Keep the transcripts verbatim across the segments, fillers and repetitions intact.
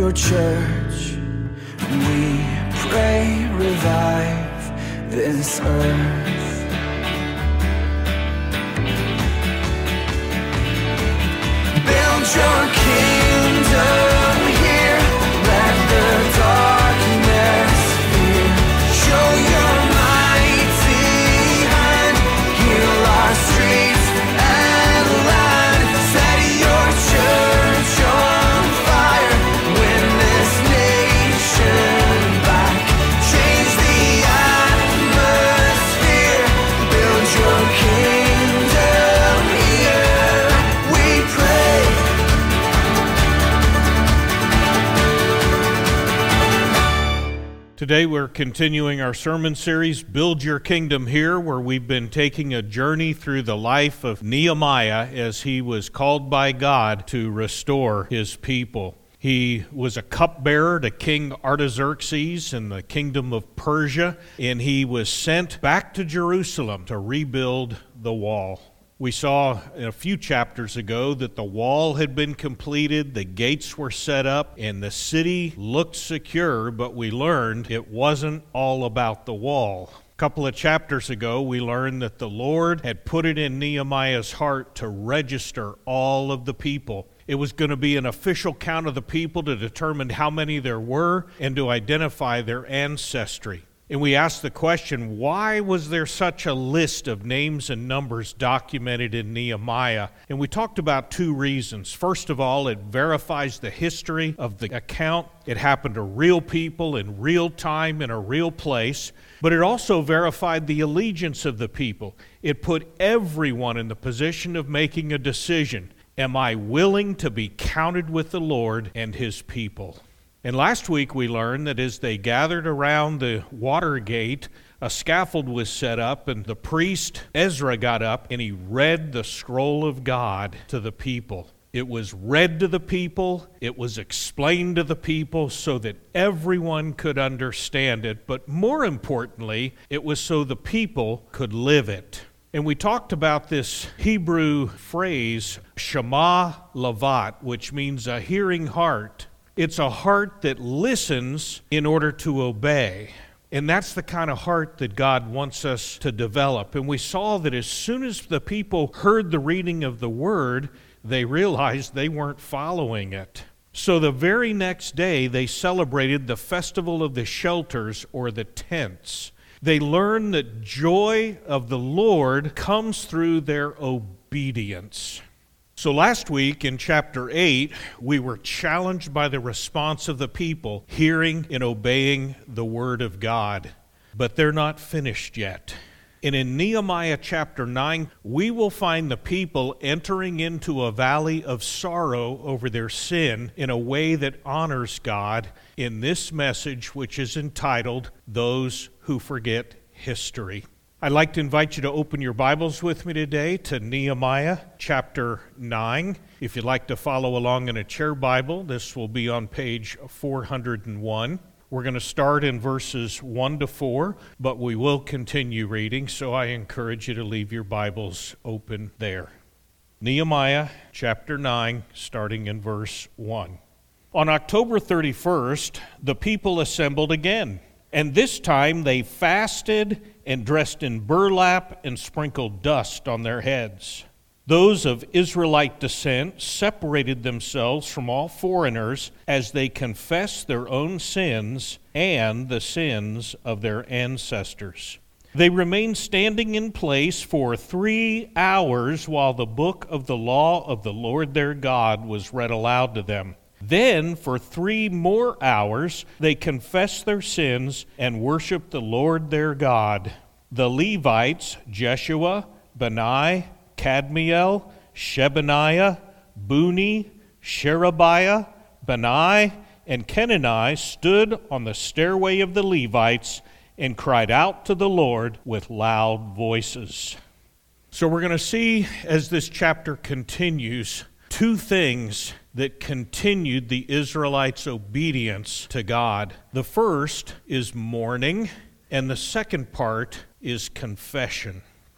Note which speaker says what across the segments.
Speaker 1: your church. We pray, revive this earth. Build your kingdom here, let the darkness fear. Show your mighty hand, heal our streets and land. Set your church on fire, win this nation back. Change the atmosphere, build your kingdom here. We pray.
Speaker 2: Today we're continuing our sermon series, Build Your Kingdom Here, where we've been taking a journey through the life of Nehemiah as he was called by God to restore his people. He was a cupbearer to King Artaxerxes in the kingdom of Persia, and he was sent back to Jerusalem to rebuild the wall. We saw a few chapters ago that the wall had been completed, the gates were set up, and the city looked secure, but we learned it wasn't all about the wall. A couple of chapters ago, we learned that the Lord had put it in Nehemiah's heart to register all of the people. It was going to be an official count of the people to determine how many there were and to identify their ancestry. And we asked the question, why was there such a list of names and numbers documented in Nehemiah? And we talked about two reasons. First of all, it verifies the history of the account. It happened to real people in real time in a real place. But it also verified the allegiance of the people. It put everyone in the position of making a decision. Am I willing to be counted with the Lord and his people? And last week we learned that as they gathered around the water gate, a scaffold was set up, and the priest Ezra got up and he read the scroll of God to the people. It was read to the people, it was explained to the people so that everyone could understand it, but more importantly, it was so the people could live it. And we talked about this Hebrew phrase, Shema Lavat, which means a hearing heart. It's a heart that listens in order to obey. And that's the kind of heart that God wants us to develop. And we saw that as soon as the people heard the reading of the word, they realized they weren't following it. So the very next day, they celebrated the Festival of the Shelters, or the tents. They learned that joy of the Lord comes through their obedience. So last week in chapter eight, we were challenged by the response of the people, hearing and obeying the word of God. But they're not finished yet. And in Nehemiah chapter nine, we will find the people entering into a valley of sorrow over their sin in a way that honors God in this message, which is entitled, Those Who Forget History. I'd like to invite you to open your Bibles with me today to Nehemiah chapter nine. If you'd like to follow along in a chair Bible, this will be on page four hundred one. We're going to start in verses one to four, but we will continue reading, so I encourage you to leave your Bibles open there. Nehemiah chapter nine, starting in verse one. On October thirty-first, the people assembled again, and this time they fasted and dressed in burlap and sprinkled dust on their heads. Those of Israelite descent separated themselves from all foreigners as they confessed their own sins and the sins of their ancestors. They remained standing in place for three hours while the book of the law of the Lord their God was read aloud to them. Then, for three more hours, they confessed their sins and worshiped the Lord their God. The Levites, Jeshua, Bani, Kadmiel, Shebaniah, Buni, Sherebiah, Bani, and Kenani stood on the stairway of the Levites and cried out to the Lord with loud voices. So we're going to see, as this chapter continues, two things that continued the Israelites' obedience to God. The first is mourning, and the second part is confession.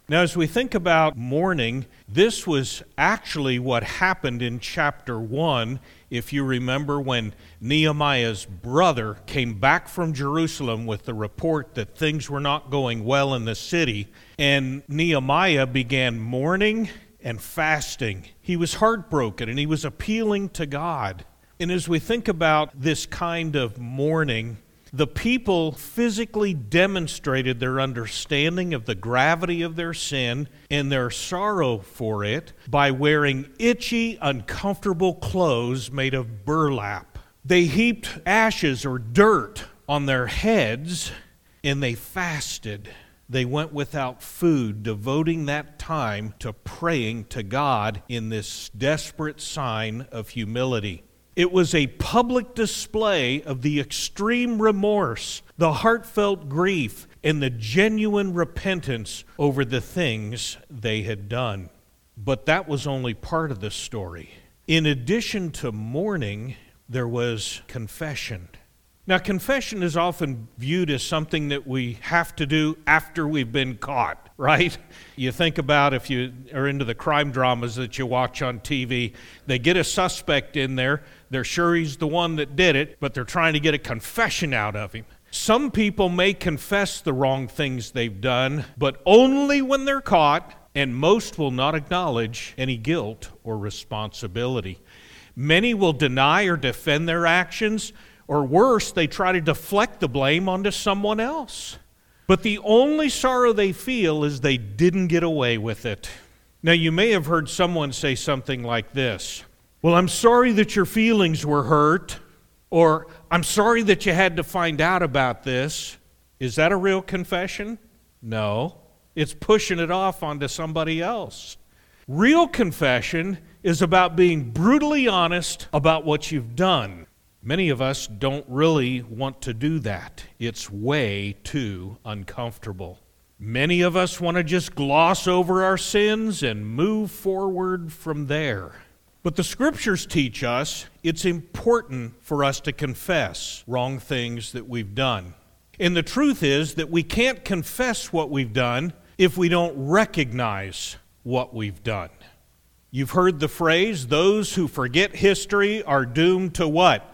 Speaker 2: Now, as we think about mourning, this was actually what happened in chapter one. If you remember, when Nehemiah's brother came back from Jerusalem with the report that things were not going well in the city, and Nehemiah began mourning and fasting. He was heartbroken, and he was appealing to God. And as we think about this kind of mourning, the people physically demonstrated their understanding of the gravity of their sin and their sorrow for it by wearing itchy, uncomfortable clothes made of burlap. They heaped ashes or dirt on their heads, and they fasted. They went without food, devoting that time to praying to God in this desperate sign of humility. It was a public display of the extreme remorse, the heartfelt grief, and the genuine repentance over the things they had done. But that was only part of the story. In addition to mourning, there was confession. Now, confession is often viewed as something that we have to do after we've been caught, right? You think about, if you are into the crime dramas that you watch on T V, they get a suspect in there, they're sure he's the one that did it, but they're trying to get a confession out of him. Some people may confess the wrong things they've done, but only when they're caught, and most will not acknowledge any guilt or responsibility. Many will deny or defend their actions, or worse, they try to deflect the blame onto someone else. But the only sorrow they feel is they didn't get away with it. Now, you may have heard someone say something like this: well, I'm sorry that your feelings were hurt, or I'm sorry that you had to find out about this. Is that a real confession? No. It's pushing it off onto somebody else. Real confession is about being brutally honest about what you've done. Many of us don't really want to do that. It's way too uncomfortable. Many of us want to just gloss over our sins and move forward from there. But the Scriptures teach us it's important for us to confess wrong things that we've done. And the truth is that we can't confess what we've done if we don't recognize what we've done. You've heard the phrase, those who forget history are doomed to what?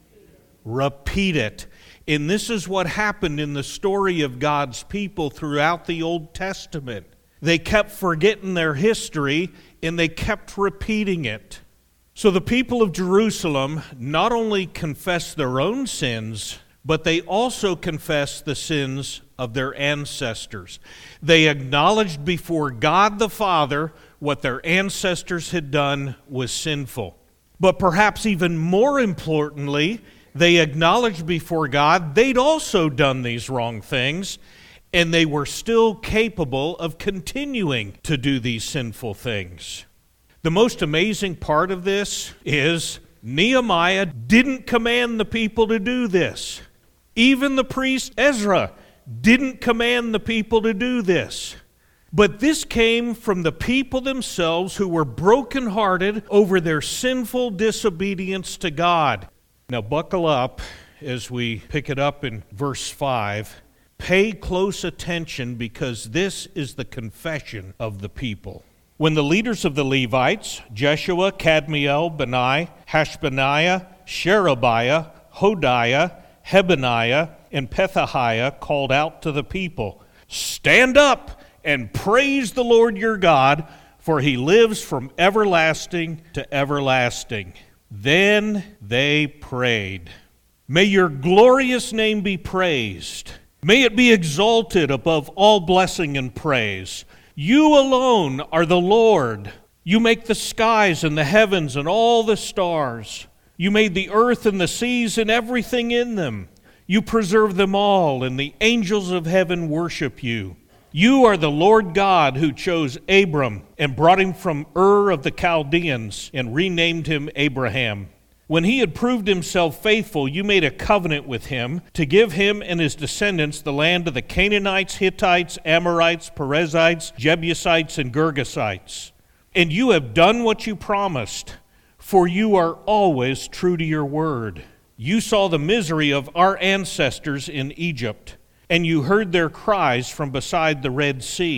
Speaker 2: Repeat it. And this is what happened in the story of God's people throughout the Old Testament. They kept forgetting their history, and they kept repeating it. So the people of Jerusalem not only confessed their own sins, but they also confessed the sins of their ancestors. They acknowledged before God the Father what their ancestors had done was sinful. But perhaps even more importantly, they acknowledged before God they'd also done these wrong things, and they were still capable of continuing to do these sinful things. The most amazing part of this is Nehemiah didn't command the people to do this. Even the priest Ezra didn't command the people to do this. But this came from the people themselves who were brokenhearted over their sinful disobedience to God. Now buckle up as we pick it up in verse five. Pay close attention, because this is the confession of the people. When the leaders of the Levites, Jeshua, Kadmiel, Benai, Hashbaniah, Sherebiah, Hodiah, Hebaniah, and Pethahiah called out to the people, "Stand up and praise the Lord your God, for he lives from everlasting to everlasting." Then they prayed, "May your glorious name be praised. May it be exalted above all blessing and praise. You alone are the Lord. You make the skies and the heavens and all the stars. You made the earth and the seas and everything in them. You preserve them all, and the angels of heaven worship you. You are the Lord God who chose Abram and brought him from Ur of the Chaldeans and renamed him Abraham. When he had proved himself faithful, you made a covenant with him to give him and his descendants the land of the Canaanites, Hittites, Amorites, Perizzites, Jebusites, and Girgashites. And you have done what you promised, for you are always true to your word. You saw the misery of our ancestors in Egypt, and you heard their cries from beside the Red Sea.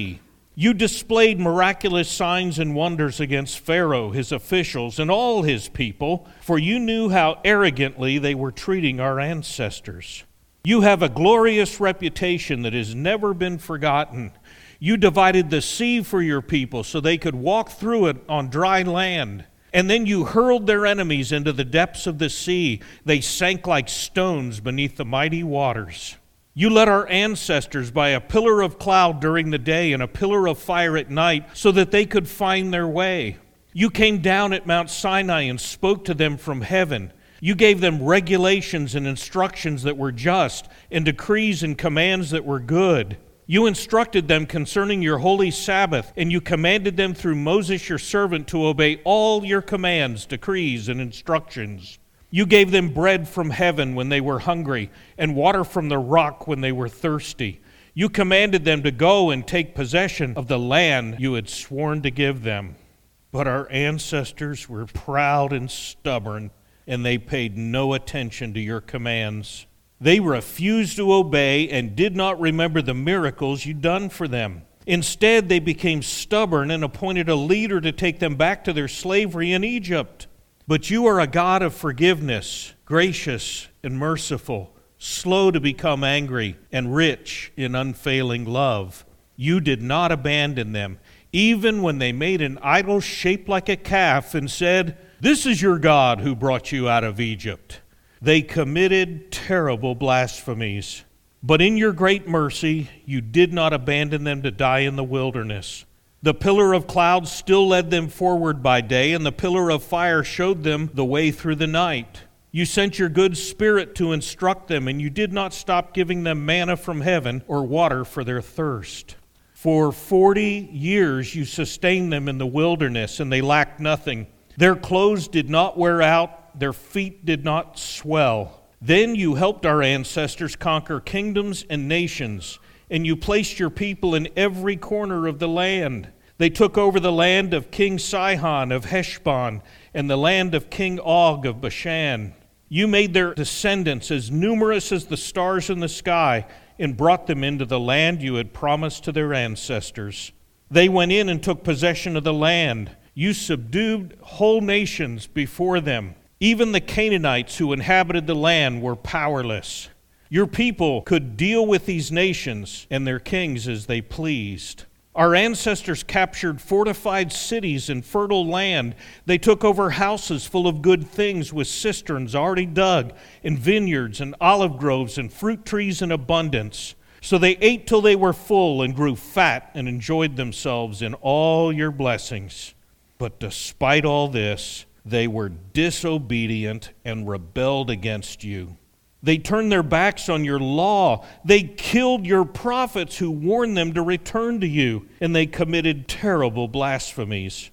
Speaker 2: You displayed miraculous signs and wonders against Pharaoh, his officials, and all his people, for you knew how arrogantly they were treating our ancestors. You have a glorious reputation that has never been forgotten. You divided the sea for your people so they could walk through it on dry land. And then you hurled their enemies into the depths of the sea. They sank like stones beneath the mighty waters. You led our ancestors by a pillar of cloud during the day and a pillar of fire at night so that they could find their way. You came down at Mount Sinai and spoke to them from heaven. You gave them regulations and instructions that were just, and decrees and commands that were good. You instructed them concerning your holy Sabbath, and you commanded them through Moses your servant to obey all your commands, decrees, and instructions. You gave them bread from heaven when they were hungry, and water from the rock when they were thirsty. You commanded them to go and take possession of the land you had sworn to give them. But our ancestors were proud and stubborn, and they paid no attention to your commands. They refused to obey and did not remember the miracles you'd done for them. Instead, they became stubborn and appointed a leader to take them back to their slavery in Egypt. But you are a God of forgiveness, gracious and merciful, slow to become angry, and rich in unfailing love. You did not abandon them, even when they made an idol shaped like a calf and said, "This is your God who brought you out of Egypt." They committed terrible blasphemies. But in your great mercy, you did not abandon them to die in the wilderness. The pillar of cloud still led them forward by day, and the pillar of fire showed them the way through the night. You sent your good Spirit to instruct them, and you did not stop giving them manna from heaven or water for their thirst. For forty years you sustained them in the wilderness, and they lacked nothing. Their clothes did not wear out, their feet did not swell. Then you helped our ancestors conquer kingdoms and nations, and you placed your people in every corner of the land. They took over the land of King Sihon of Heshbon and the land of King Og of Bashan. You made their descendants as numerous as the stars in the sky and brought them into the land you had promised to their ancestors. They went in and took possession of the land. You subdued whole nations before them. Even the Canaanites who inhabited the land were powerless. Your people could deal with these nations and their kings as they pleased. Our ancestors captured fortified cities and fertile land. They took over houses full of good things with cisterns already dug, and vineyards and olive groves and fruit trees in abundance. So they ate till they were full and grew fat and enjoyed themselves in all your blessings. But despite all this, they were disobedient and rebelled against you. They turned their backs on your law. They killed your prophets who warned them to return to you, and they committed terrible blasphemies.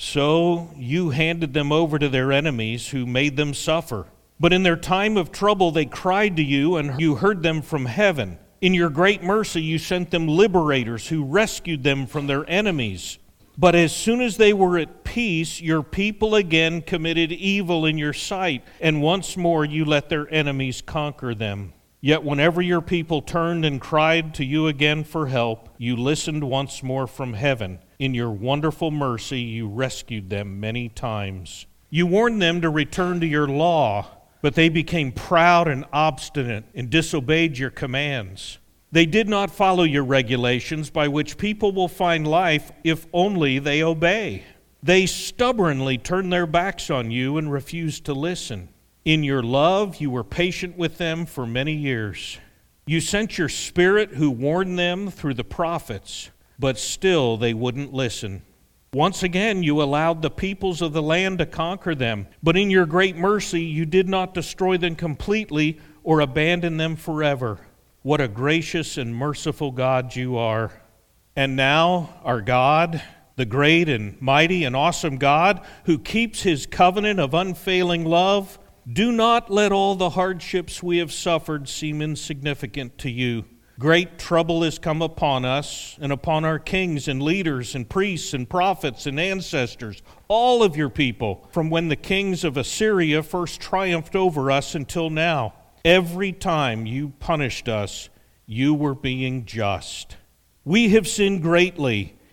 Speaker 2: So you handed them over to their enemies who made them suffer. But in their time of trouble they cried to you, and you heard them from heaven. In your great mercy you sent them liberators who rescued them from their enemies. But as soon as they were at peace, your people again committed evil in your sight, and once more you let their enemies conquer them. Yet whenever your people turned and cried to you again for help, you listened once more from heaven. In your wonderful mercy you rescued them many times. You warned them to return to your law, but they became proud and obstinate and disobeyed your commands. They did not follow your regulations by which people will find life if only they obey. They stubbornly turned their backs on you and refused to listen. In your love, you were patient with them for many years. You sent your Spirit who warned them through the prophets, but still they wouldn't listen. Once again, you allowed the peoples of the land to conquer them, but in your great mercy, you did not destroy them completely or abandon them forever. What a gracious and merciful God you are. And now, our God, the great and mighty and awesome God, who keeps his covenant of unfailing love, do not let all the hardships we have suffered seem insignificant to you. Great trouble has come upon us and upon our kings and leaders and priests and prophets and ancestors, all of your people, from when the kings of Assyria first triumphed over us until now. Every time you punished us, you were being just. We have sinned greatly,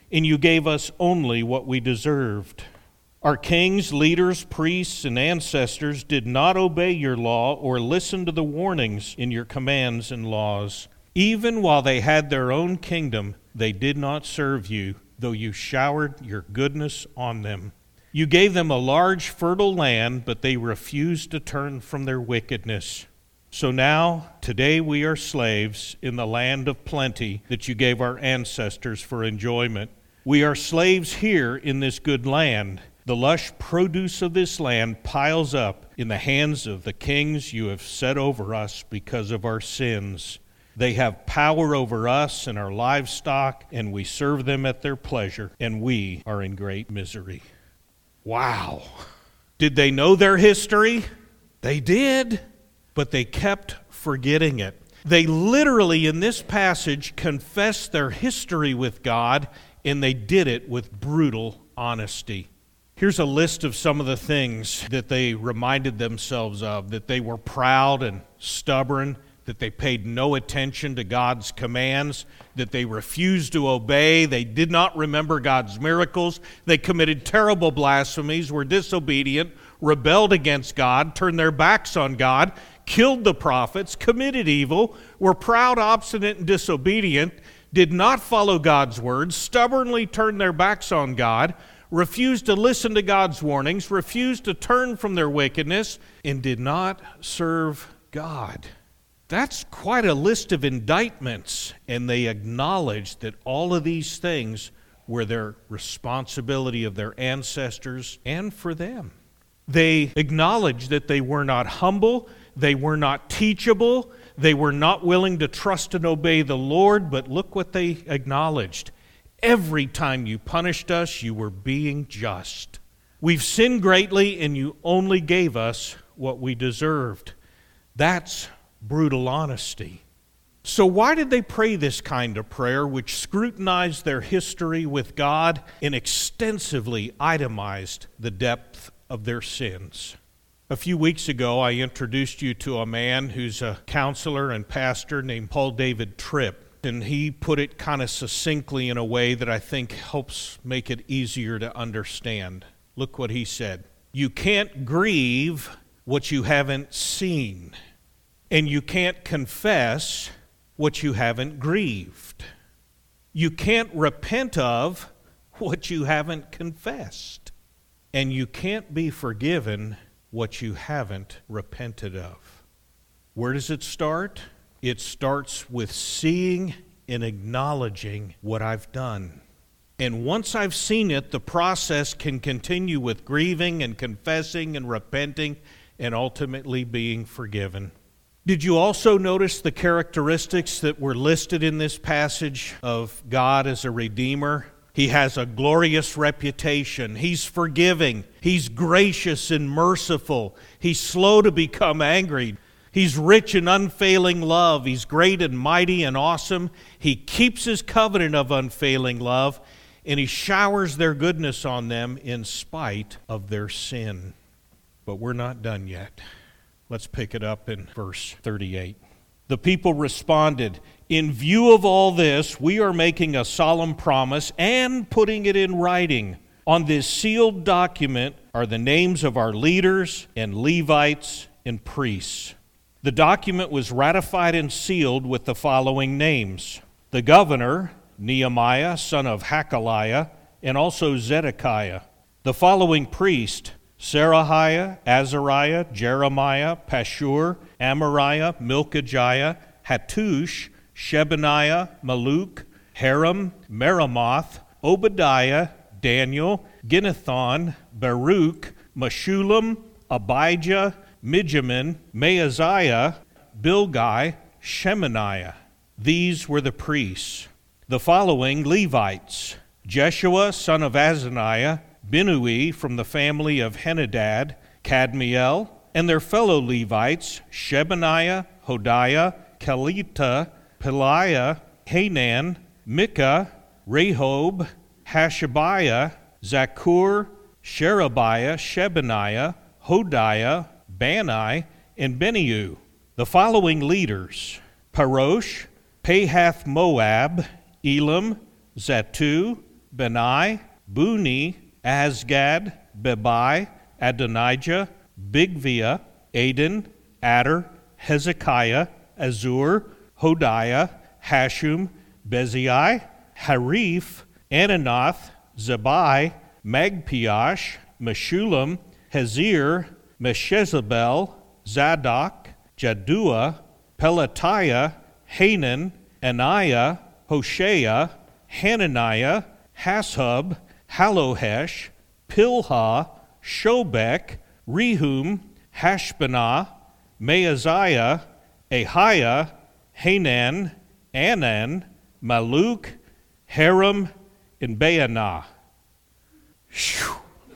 Speaker 2: and you gave us only what we deserved. Our kings, leaders, priests, and ancestors did not obey your law or listen to the warnings in your commands and laws. Even while they had their own kingdom, they did not serve you, though you showered your goodness on them. You gave them a large, fertile land, but they refused to turn from their wickedness. So now, today we are slaves in the land of plenty that you gave our ancestors for enjoyment. We are slaves here in this good land. The lush produce of this land piles up in the hands of the kings you have set over us because of our sins. They have power over us and our livestock, and we serve them at their pleasure, and we are in great misery. Wow. Did they know their history? They did, but they kept forgetting it. They literally, in this passage, confessed their history with God, and they did it with brutal honesty. Here's a list of some of the things that they reminded themselves of: that they were proud and stubborn, that they paid no attention to God's commands, that they refused to obey, they did not remember God's miracles, they committed terrible blasphemies, were disobedient, rebelled against God, turned their backs on God, killed the prophets, committed evil, were proud, obstinate, and disobedient, did not follow God's words, stubbornly turned their backs on God, refused to listen to God's warnings, refused to turn from their wickedness, and did not serve God. That's quite a list of indictments, and they acknowledged that all of these things were their responsibility of their ancestors and for them. They acknowledged that they were not humble, they were not teachable, they were not willing to trust and obey the Lord, but look what they acknowledged. Every time you punished us, you were being just. We've sinned greatly, and you only gave us what we deserved. That's brutal honesty. So why did they pray this kind of prayer, which scrutinized their history with God and extensively itemized the depth of their sins? A few weeks ago, I introduced you to a man who's a counselor and pastor named Paul David Tripp. And he put it kind of succinctly in a way that I think helps make it easier to understand. Look what he said. You can't grieve what you haven't seen, and you can't confess what you haven't grieved. You can't repent of what you haven't confessed, and you can't be forgiven what you haven't repented of. Where does it start? It starts with seeing and acknowledging what I've done. And once I've seen it, the process can continue with grieving and confessing and repenting and ultimately being forgiven. Did you also notice the characteristics that were listed in this passage of God as a Redeemer? He has a glorious reputation. He's forgiving. He's gracious and merciful. He's slow to become angry. He's rich in unfailing love. He's great and mighty and awesome. He keeps his covenant of unfailing love, and he showers their goodness on them in spite of their sin. But we're not done yet. Let's pick it up in verse thirty-eight. The people responded, "In view of all this, we are making a solemn promise and putting it in writing. On this sealed document are the names of our leaders and Levites and priests." The document was ratified and sealed with the following names: the governor, Nehemiah, son of Hakaliah, and also Zedekiah. The following priest: Serahiah, Azariah, Jeremiah, Pashur, Amariah, Milkajiah, Hattush, Shebaniah, Maluk, Haram, Meremoth, Obadiah, Daniel, Ginnethon, Baruch, Meshulam, Abijah, Mijamin, Maaziah, Bilgai, Shemaniah. These were the priests. The following Levites: Jeshua, son of Azaniah, Binui from the family of Henadad, Kadmiel, and their fellow Levites, Shebaniah, Hodiah, Kelita, Peliah, Hanan, Micah, Rehob, Hashabiah, Zakur, Sherebiah, Shebaniah, Hodiah, Bani, and Beniu. The following leaders: Parosh, Pahath Moab, Elam, Zatu, Benai, Buni, Asgad, Bebai, Adonijah, Bigvia, Aden, Adder, Hezekiah, Azur, Hodiah, Hashum, Bezai, Harif, Ananoth, Zabai, Magpiash, Meshulam, Hezir, Meshezabel, Zadok, Jaddua, Pelatiah, Hanan, Anaiah, Hoshea, Hananiah, Hashub, Halohesh, Pilha, Shobek, Rehum, Hashbanah, Maaziah, Ahiah, Hanan, Anan, Maluk, Haram, and Baanah. Phew.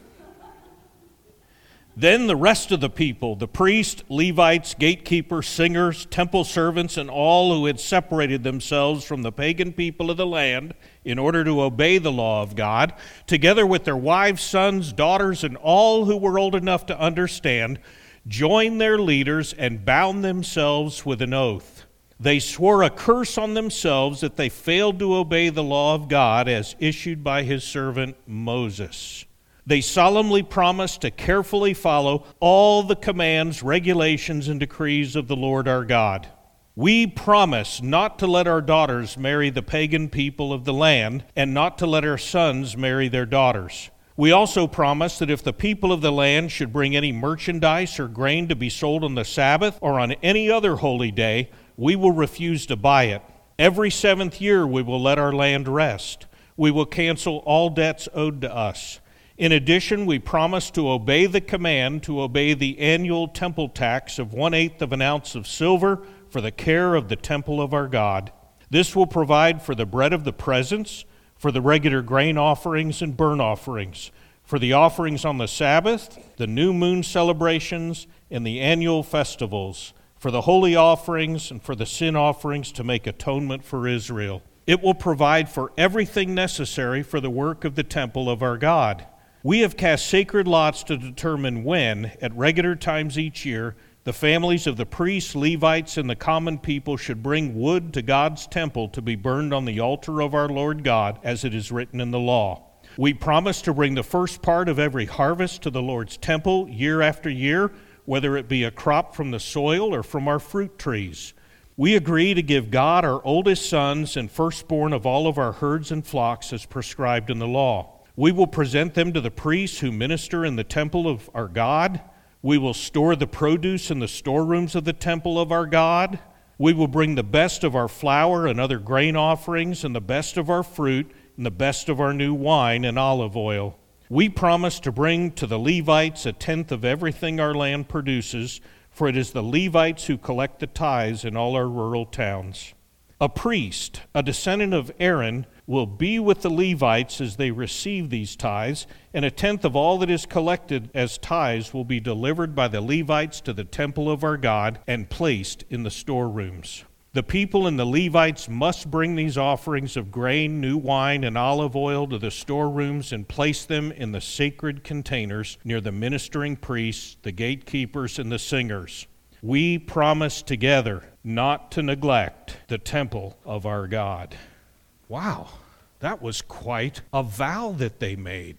Speaker 2: Then the rest of the people, the priests, Levites, gatekeepers, singers, temple servants, and all who had separated themselves from the pagan people of the land in order to obey the law of God, together with their wives, sons, daughters, and all who were old enough to understand, joined their leaders and bound themselves with an oath. They swore a curse on themselves that they failed to obey the law of God as issued by his servant Moses. They solemnly promised to carefully follow all the commands, regulations, and decrees of the Lord our God. We promise not to let our daughters marry the pagan people of the land, and not to let our sons marry their daughters. We also promise that if the people of the land should bring any merchandise or grain to be sold on the Sabbath or on any other holy day, we will refuse to buy it. Every seventh year we will let our land rest. We will cancel all debts owed to us. In addition, we promise to obey the command to obey the annual temple tax of one-eighth of an ounce of silver for the care of the temple of our God. This will provide for the bread of the presence, for the regular grain offerings and burnt offerings, for the offerings on the Sabbath, the new moon celebrations, and the annual festivals, for the holy offerings and for the sin offerings to make atonement for Israel. It will provide for everything necessary for the work of the temple of our God. We have cast sacred lots to determine when, at regular times each year, the families of the priests, Levites, and the common people should bring wood to God's temple to be burned on the altar of our Lord God, as it is written in the law. We promise to bring the first part of every harvest to the Lord's temple year after year, whether it be a crop from the soil or from our fruit trees. We agree to give God our oldest sons and firstborn of all of our herds and flocks as prescribed in the law. We will present them to the priests who minister in the temple of our God. We will store the produce in the storerooms of the temple of our God. We will bring the best of our flour and other grain offerings, and the best of our fruit, and the best of our new wine and olive oil. We promise to bring to the Levites a tenth of everything our land produces, for it is the Levites who collect the tithes in all our rural towns. A priest, a descendant of Aaron, will be with the Levites as they receive these tithes, and a tenth of all that is collected as tithes will be delivered by the Levites to the temple of our God and placed in the storerooms. The people and the Levites must bring these offerings of grain, new wine, and olive oil to the storerooms and place them in the sacred containers near the ministering priests, the gatekeepers, and the singers. We promise together not to neglect the temple of our God. Wow, that was quite a vow that they made.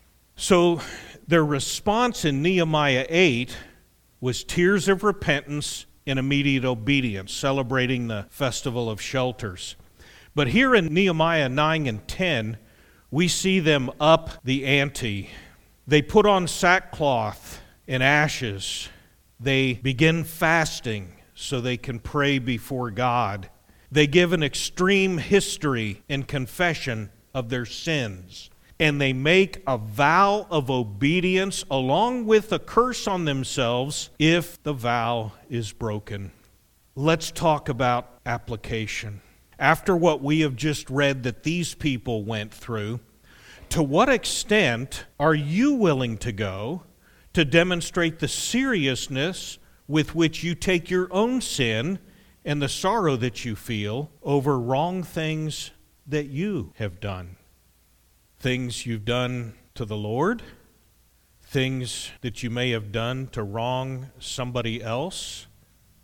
Speaker 2: So their response in Nehemiah eight was tears of repentance and immediate obedience, celebrating the Festival of Shelters. But here in Nehemiah nine and ten, we see them up the ante. They put on sackcloth and ashes. They begin fasting so they can pray before God. They give an extreme history and confession of their sins. And they make a vow of obedience along with a curse on themselves if the vow is broken. Let's talk about application. After what we have just read that these people went through, to what extent are you willing to go to demonstrate the seriousness with which you take your own sin and the sorrow that you feel over wrong things that you have done? Things you've done to the Lord, things that you may have done to wrong somebody else.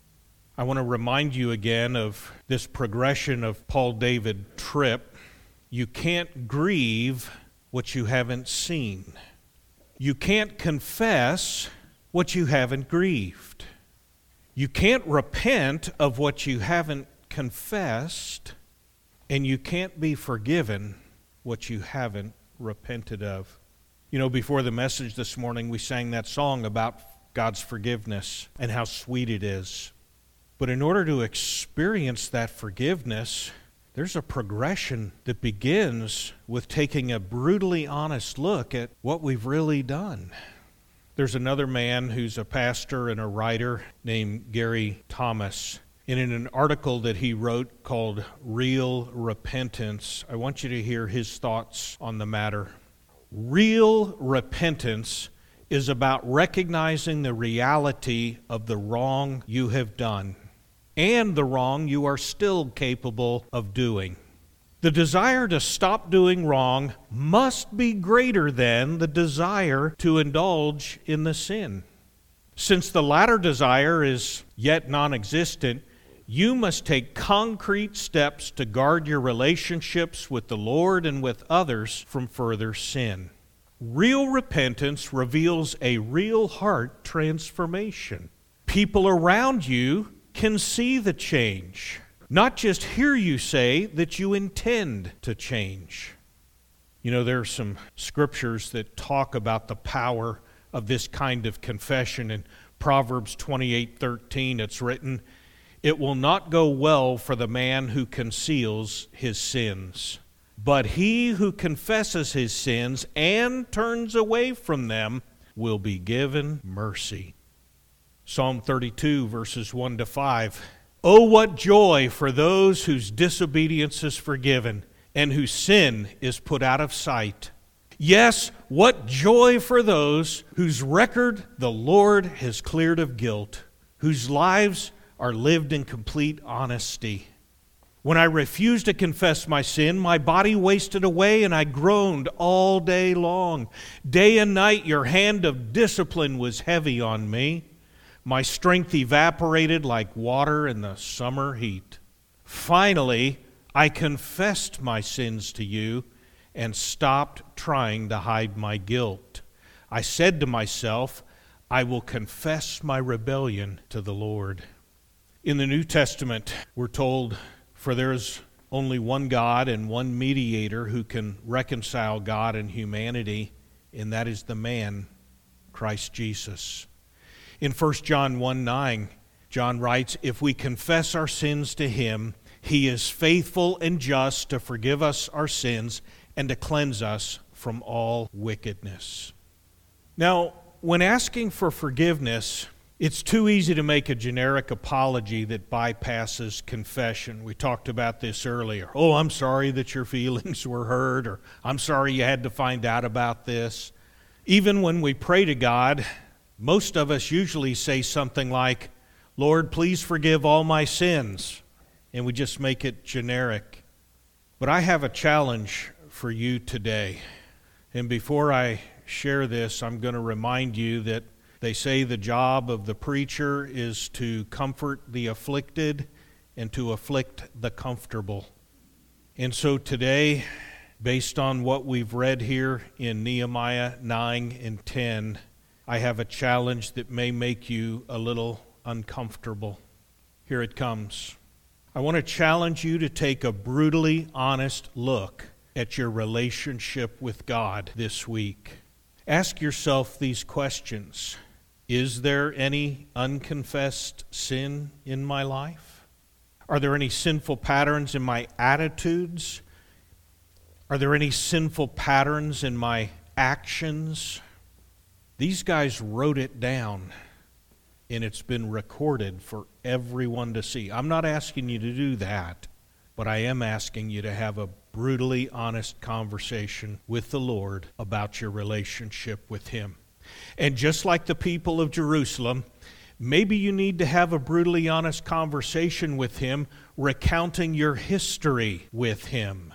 Speaker 2: I want to remind you again of this progression of Paul David Tripp. You can't grieve what you haven't seen. You can't confess what you haven't grieved. You can't repent of what you haven't confessed, and you can't be forgiven what you haven't repented of. You know, before the message this morning, we sang that song about God's forgiveness and how sweet it is. But in order to experience that forgiveness, there's a progression that begins with taking a brutally honest look at what we've really done. There's another man who's a pastor and a writer named Gary Thomas. And in an article that he wrote called Real Repentance, I want you to hear his thoughts on the matter. Real repentance is about recognizing the reality of the wrong you have done and the wrong you are still capable of doing. The desire to stop doing wrong must be greater than the desire to indulge in the sin. Since the latter desire is yet non-existent, you must take concrete steps to guard your relationships with the Lord and with others from further sin. Real repentance reveals a real heart transformation. People around you can see the change, not just hear you say that you intend to change. You know, there are some scriptures that talk about the power of this kind of confession. In Proverbs twenty-eight thirteen, it's written, "It will not go well for the man who conceals his sins, but he who confesses his sins and turns away from them will be given mercy." Psalm thirty-two, verses one to five. "Oh, what joy for those whose disobedience is forgiven and whose sin is put out of sight. Yes, what joy for those whose record the Lord has cleared of guilt, whose lives are lived in complete honesty. When I refused to confess my sin, my body wasted away and I groaned all day long. Day and night your hand of discipline was heavy on me. My strength evaporated like water in the summer heat. Finally, I confessed my sins to you and stopped trying to hide my guilt. I said to myself, I will confess my rebellion to the Lord." In the New Testament, we're told, "For there is only one God and one mediator who can reconcile God and humanity, and that is the man, Christ Jesus." In First John one nine, John writes, "If we confess our sins to him, he is faithful and just to forgive us our sins and to cleanse us from all wickedness." Now, when asking for forgiveness, it's too easy to make a generic apology that bypasses confession. We talked about this earlier. "Oh, I'm sorry that your feelings were hurt," or "I'm sorry you had to find out about this." Even when we pray to God, most of us usually say something like, "Lord, please forgive all my sins," and we just make it generic. But I have a challenge for you today. And before I share this, I'm going to remind you that they say the job of the preacher is to comfort the afflicted and to afflict the comfortable. And so today, based on what we've read here in Nehemiah nine and ten, I have a challenge that may make you a little uncomfortable. Here it comes. I want to challenge you to take a brutally honest look at your relationship with God this week. Ask yourself these questions. Is there any unconfessed sin in my life? Are there any sinful patterns in my attitudes? Are there any sinful patterns in my actions? These guys wrote it down, and it's been recorded for everyone to see. I'm not asking you to do that, but I am asking you to have a brutally honest conversation with the Lord about your relationship with Him. And just like the people of Jerusalem, maybe you need to have a brutally honest conversation with Him, recounting your history with Him,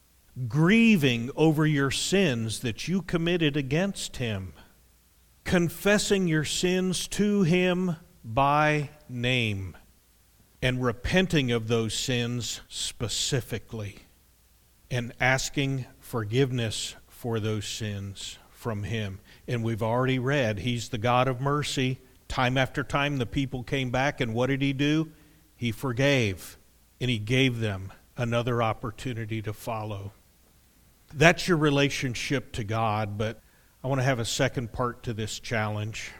Speaker 2: grieving over your sins that you committed against Him, confessing your sins to Him by name, and repenting of those sins specifically. and asking forgiveness for those sins from him. And we've already read, he's the God of mercy. Time after time, the people came back, and what did he do? He forgave, and he gave them another opportunity to follow. That's your relationship to God, but I want to have a second part to this challenge.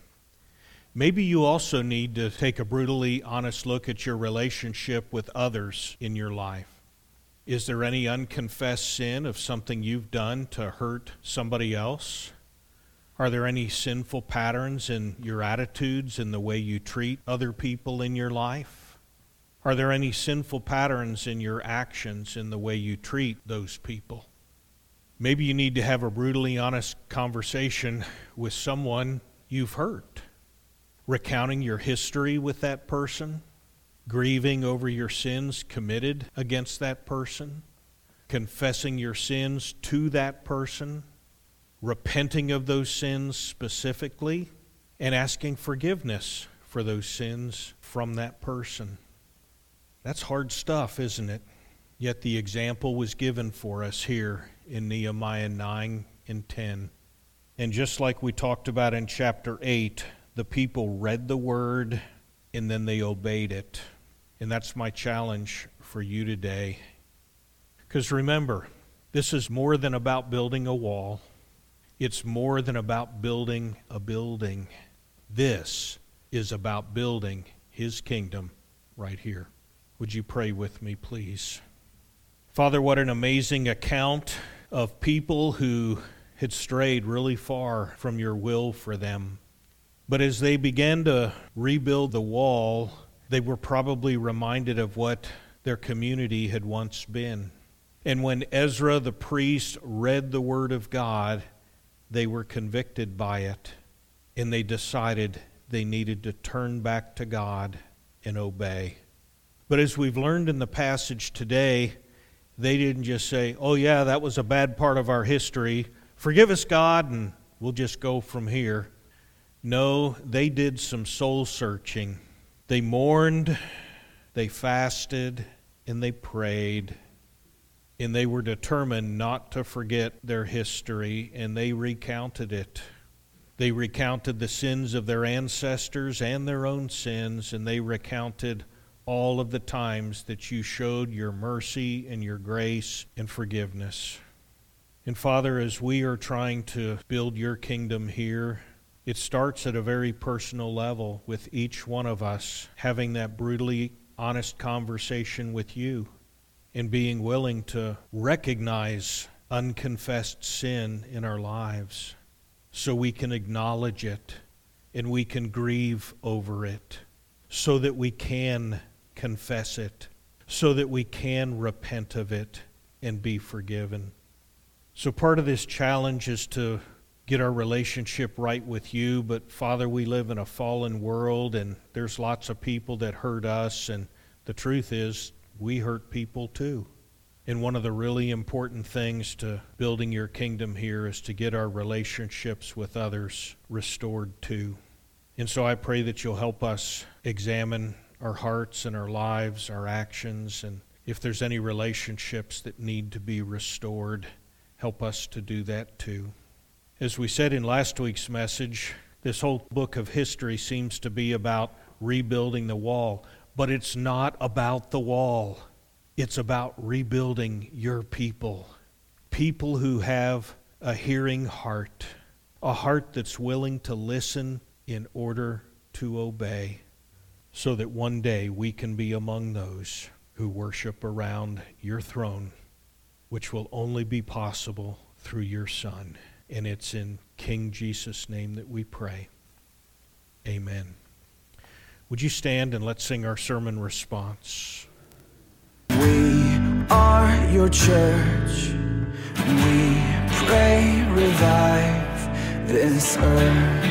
Speaker 2: Maybe you also need to take a brutally honest look at your relationship with others in your life. Is there any unconfessed sin of something you've done to hurt somebody else? Are there any sinful patterns in your attitudes and the way you treat other people in your life? Are there any sinful patterns in your actions in the way you treat those people? Maybe you need to have a brutally honest conversation with someone you've hurt, recounting your history with that person, grieving over your sins committed against that person, confessing your sins to that person, repenting of those sins specifically, and asking forgiveness for those sins from that person. That's hard stuff, isn't it? Yet the example was given for us here in Nehemiah nine and ten. And just like we talked about in chapter eight, the people read the word and then they obeyed it. And that's my challenge for you today. Because remember, this is more than about building a wall. It's more than about building a building. This is about building his kingdom right here. Would you pray with me, please? Father, what an amazing account of people who had strayed really far from your will for them. But as they began to rebuild the wall, they were probably reminded of what their community had once been. And when Ezra the priest read the word of God, they were convicted by it, and they decided they needed to turn back to God and obey. But as we've learned in the passage today, they didn't just say, oh yeah, that was a bad part of our history. Forgive us, God, and we'll just go from here. No, they did some soul searching. They mourned, they fasted, and they prayed. And they were determined not to forget their history, and they recounted it. They recounted the sins of their ancestors and their own sins, and they recounted all of the times that you showed your mercy and your grace and forgiveness. And Father, as we are trying to build your kingdom here, it starts at a very personal level with each one of us having that brutally honest conversation with you, and being willing to recognize unconfessed sin in our lives so we can acknowledge it and we can grieve over it, so that we can confess it, so that we can repent of it and be forgiven. So part of this challenge is to get our relationship right with you, but Father, we live in a fallen world and there's lots of people that hurt us, and the truth is, we hurt people too. And one of the really important things to building your kingdom here is to get our relationships with others restored too. And so I pray that you'll help us examine our hearts and our lives, our actions, and if there's any relationships that need to be restored, help us to do that too. As we said in last week's message, this whole book of history seems to be about rebuilding the wall. But it's not about the wall. It's about rebuilding your people. People who have a hearing heart. A heart that's willing to listen in order to obey. So that one day we can be among those who worship around your throne, which will only be possible through your Son. And it's in King Jesus' name that we pray. Amen. Would you stand and let's sing our sermon response?
Speaker 1: We are your church. We pray, revive this earth.